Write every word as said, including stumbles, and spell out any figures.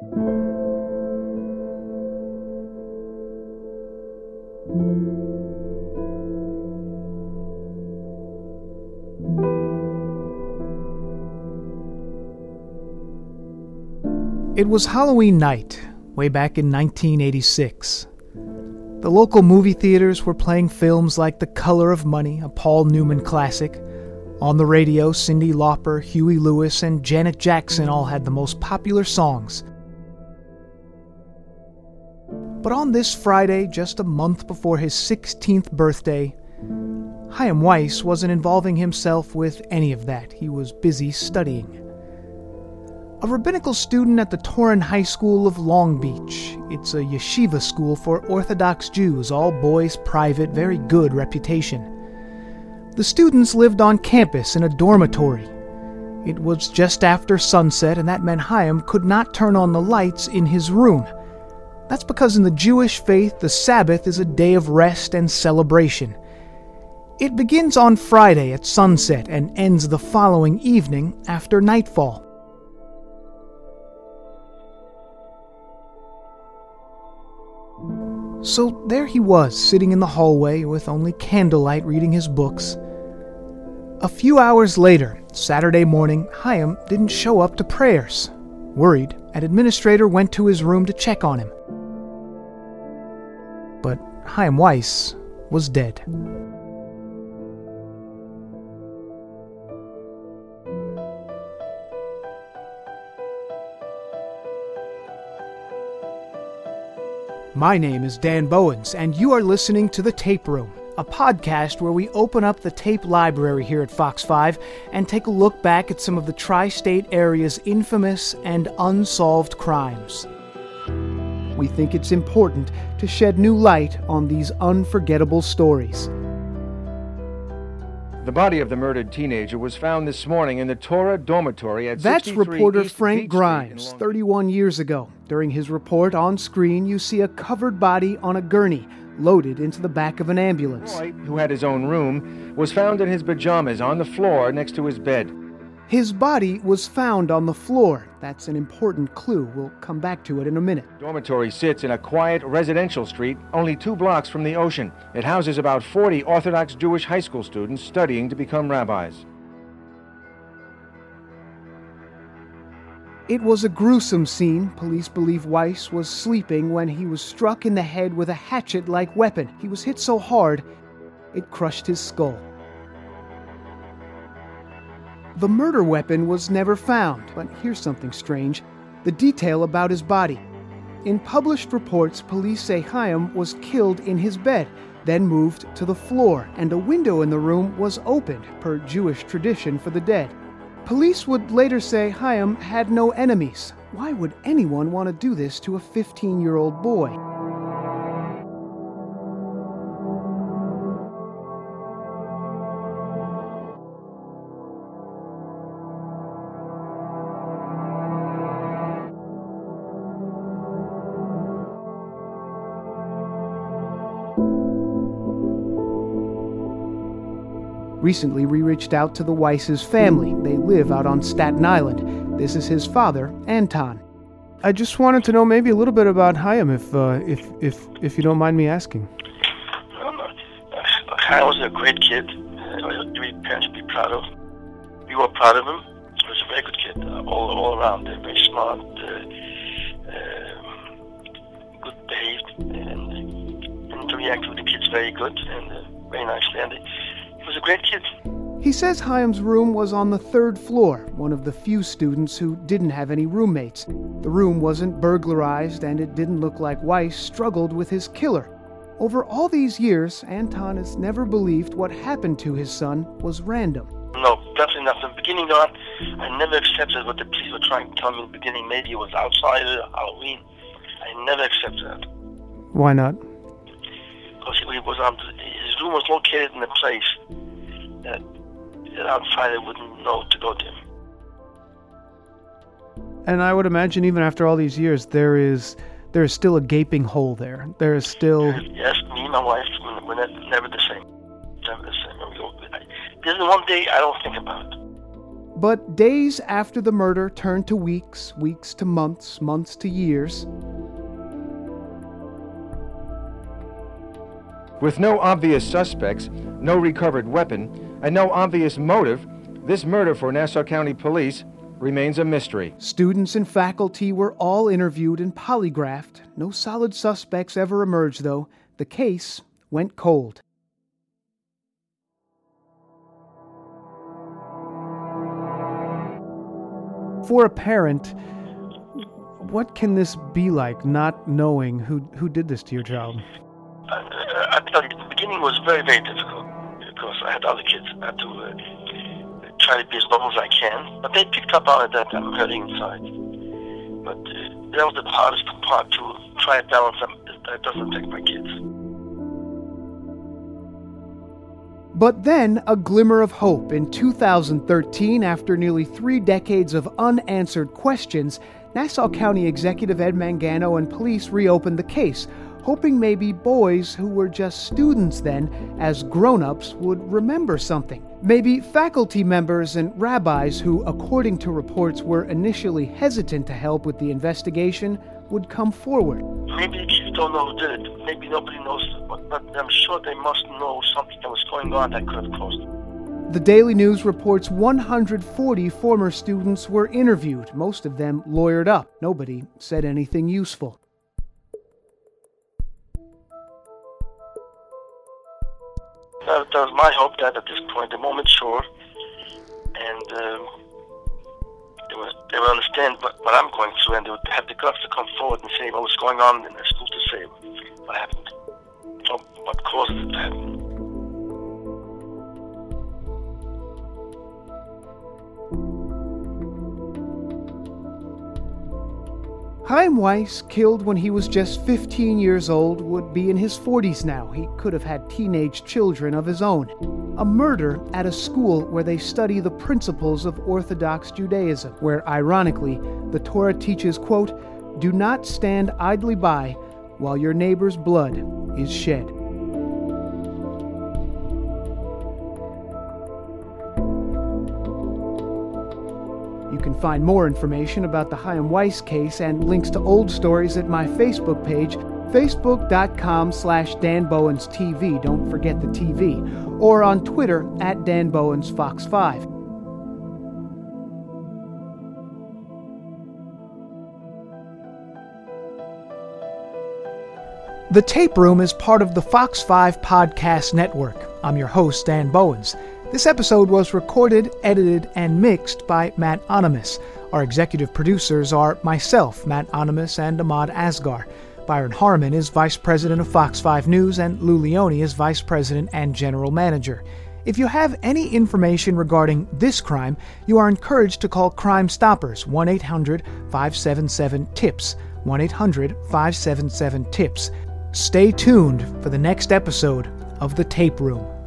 It was Halloween night, way back in nineteen eighty-six. The local movie theaters were playing films like The Color of Money, a Paul Newman classic. On the radio, Cyndi Lauper, Huey Lewis, and Janet Jackson all had the most popular songs. But on this Friday, just a month before his sixteenth birthday, Chaim Weiss wasn't involving himself with any of that. He was busy studying. A rabbinical student at the Torin High School of Long Beach. It's a yeshiva school for Orthodox Jews, all boys, private, very good reputation. The students lived on campus in a dormitory. It was just after sunset, and that meant Chaim could not turn on the lights in his room. That's because in the Jewish faith, the Sabbath is a day of rest and celebration. It begins on Friday at sunset and ends the following evening after nightfall. So there he was, sitting in the hallway with only candlelight reading his books. A few hours later, Saturday morning, Chaim didn't show up to prayers. Worried, an administrator went to his room to check on him. But Chaim Weiss was dead. My name is Dan Bowens, and you are listening to The Tape Room, a podcast where we open up the tape library here at Fox five and take a look back at some of the tri-state area's infamous and unsolved crimes. We think it's important to shed new light on these unforgettable stories. The body of the murdered teenager was found this morning in the Torah dormitory at That's reporter East Frank Beach Grimes, Street in Long- thirty-one years ago. During his report on screen, you see a covered body on a gurney, loaded into the back of an ambulance. Boy, who had his own room, was found in his pajamas on the floor next to his bed. His body was found on the floor. That's an important clue. We'll come back to it in a minute. Dormitory sits in a quiet residential street only two blocks from the ocean. It houses about forty Orthodox Jewish high school students studying to become rabbis. It was a gruesome scene. Police believe Weiss was sleeping when he was struck in the head with a hatchet-like weapon. He was hit so hard, it crushed his skull. The murder weapon was never found, but here's something strange. The detail about his body. In published reports, police say Chaim was killed in his bed, then moved to the floor, and a window in the room was opened, per Jewish tradition for the dead. Police would later say Chaim had no enemies. Why would anyone want to do this to a fifteen-year-old boy? Recently, we reached out to the Weiss's family. They live out on Staten Island. This is his father, Anton. I just wanted to know maybe a little bit about Chaim, if uh, if if if you don't mind me asking. Um, uh, Chaim was a great kid. Uh, every parent should be proud of. We were proud of him. He was a very good kid, uh, all all around. Uh, very smart, uh, uh, good behaved, and, and interacted with the kids very good and uh, very nicely. And, uh, He was a great kid. He says Chaim's room was on the third floor, one of the few students who didn't have any roommates. The room wasn't burglarized, and it didn't look like Weiss struggled with his killer. Over all these years, Anton has never believed what happened to his son was random. No, definitely not. From the beginning on, I never accepted what the police were trying to tell me in the beginning. Maybe it was outside of Halloween. I never accepted that. Why not? Because he was on, his room was located in a place that an outsider wouldn't know to go to him. And I would imagine even after all these years, there is there is still a gaping hole there. There is still... Yes, me and my wife, we're never the same. Never the same. There's one day I don't think about it. But days after the murder turned to weeks, weeks to months, months to years. With no obvious suspects, no recovered weapon, and no obvious motive, this murder for Nassau County Police remains a mystery. Students and faculty were all interviewed and polygraphed. No solid suspects ever emerged, though. The case went cold. For a parent, what can this be like, not knowing who, who did this to your child? Uh, I tell you, the beginning was very, very difficult because I had other kids. I had to uh, try to be as normal as I can. But they picked up on it that I'm hurting inside. But uh, that was the hardest part, to try to balance them. That doesn't affect my kids. But then, a glimmer of hope. In two thousand thirteen, after nearly three decades of unanswered questions, Nassau County Executive Ed Mangano and police reopened the case, hoping maybe boys who were just students then, as grown-ups, would remember something. Maybe faculty members and rabbis who, according to reports, were initially hesitant to help with the investigation would come forward. Maybe the kids don't know who did it. Maybe nobody knows, but, but I'm sure they must know something that was going on that could have caused it. The Daily News reports one hundred forty former students were interviewed, most of them lawyered up. Nobody said anything useful. That, that was my hope that at this point they're more mature and uh, they, will, they will understand what, what I'm going through, and they would have the guts to come forward and say what was going on in their school, to say what happened, or what caused it to happen. Chaim Weiss, killed when he was just fifteen years old, would be in his forties now. He could have had teenage children of his own. A murder at a school where they study the principles of Orthodox Judaism, where, ironically, the Torah teaches, quote, "Do not stand idly by while your neighbor's blood is shed." You can find more information about the Chaim Weiss case and links to old stories at my Facebook page, facebook.com slash Dan Bowens TV. Don't forget the T V. Or on Twitter at Dan Bowens Fox five. The Tape Room is part of the Fox five Podcast Network. I'm your host, Dan Bowens. This episode was recorded, edited, and mixed by Matt Onimus. Our executive producers are myself, Matt Onimus, and Ahmad Asghar. Byron Harmon is Vice President of Fox five News, and Lou Leone is Vice President and General Manager. If you have any information regarding this crime, you are encouraged to call Crime Stoppers, one eight hundred five seven seven TIPS, one eight hundred five seven seven TIPS. Stay tuned for the next episode of The Tape Room.